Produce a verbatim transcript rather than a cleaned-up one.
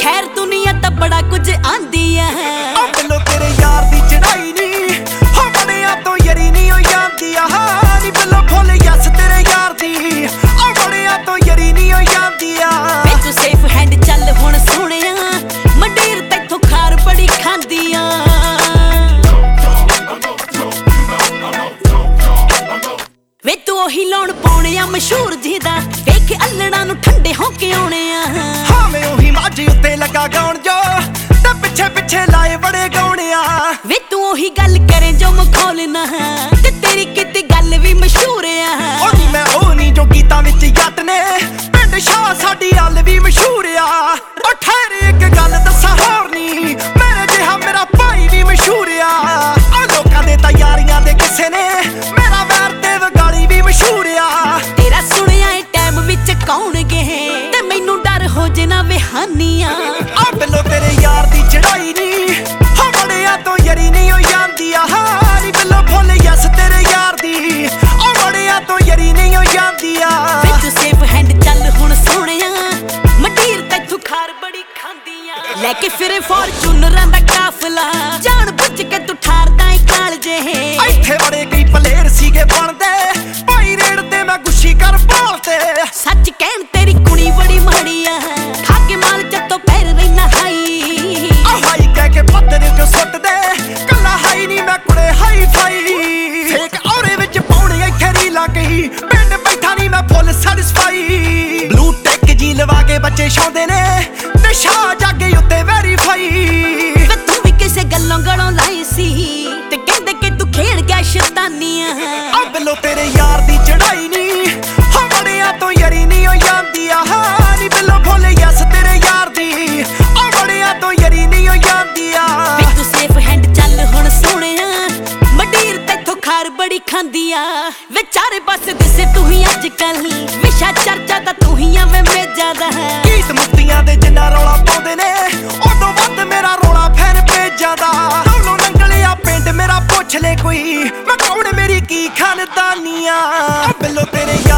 खैर दुनिया तो बड़ा कुछ आंदी है। बिलो तेरे यार दी चढ़ाई नी हो बड़िया तो यरी नी हो जांदी आ नी बिलो फुल यस तेरे यार दी ओ बड़िया तो यरी नी हो जांदी आ। वे तू सेफ हैंड चल हुण सोहणिया मंडीर तैथों खार बड़ी खांदी आ। वे तू ओही लाउण पाउणे आ मशहूर जिहदा वेख अल्लड़ां नूं ठंडे हो के आउणे आ। हाँ मैं ओही माझी उत्ते लगा गाउण जो ते पिछे पिछे लाए बड़े गाउणे आ। वे तू ओही गल करे जो मखौल ना ते तेरी किते गल भी मशहूर आ। ओ नी मैं ओ नी जो गीतां विच जट ने पिंड शाह साडी अल भी मशहूर आ। ओ ठहर एक गल दस्सां होर नी मेरे जिहा मेरा भाई भी मशहूर आ। ओ लोकां दे तां यारियां दे किस्से ने मेरा वैर ते वगाली भी मशहूर आ। तेरा सुनिया ए टाइम विच कौन गए ते मैनू डर हो जना बेहानियां। आ बिलो तेरे यार दी चढ़ाई नी हो बड़िया तो यरी नी हो जांदी आ नी बिलो फुल यस तेरे यार दी ओ बड़िया तो यरी नी हो जांदी आ। वे तू सेफ हैंड चल हुण सोहणिया मंडीर तैथों खार बड़ी खांदियां। लेके फिरे फॉर्चूनरां दा काफला जान बुझ के तू ठारदा ए कालजे। ਇੱਥੇ बड़े कई पलेर सीगे बनदे भाई रेड़दे मैं गुच्छी कर बोलते। सच कहन तेरी कुड़ी बड़ी माड़ी आ खा के माल जत्तों पैर रहना हाई। आ हाई कह के पत्थर जो सुट दे कला हाई नी मैं कुड़े हाई फाई। फेक औरे विच पाउणे ਇੱਥੇ रीला गई पिंड बैठा नी मैं फुल सैटिस्फाई। ब्लू टेक जी लवा के बच्चे छाउंदे ने ते शाह जागे उत्ते वेरीफाई। वे तू भी किसे गल्लों गलों लाई सी ते कहंदे कि तू खेड़ गया शैतानियां। आ बिलो तेरे यार दी चढ़ाई नी हो बड़िया तो यरी नी हो जांदी आ नी बिलो फुल यस तेरे यार दी ओ बड़िया तो यरी नी हो जांदी आ। वे तू सेफ हैंड चल हुण सोहणिया मंडीर तैथों खार बड़ी खांदियां। वे चारे पासे दिसे तू ही अजकल विशा चर्चा दा तू ही आ वे मेजा दा। गीत मुक्तियां दे जिन्ना रौला पाउंदे ने उदों वध मेरा रौला फैन पेजां दा। दौलों नंगलिया पिंड मेरा पुੱਛ ले कोई मैं कौन मेरी की खानदानियां। बिलो तेरे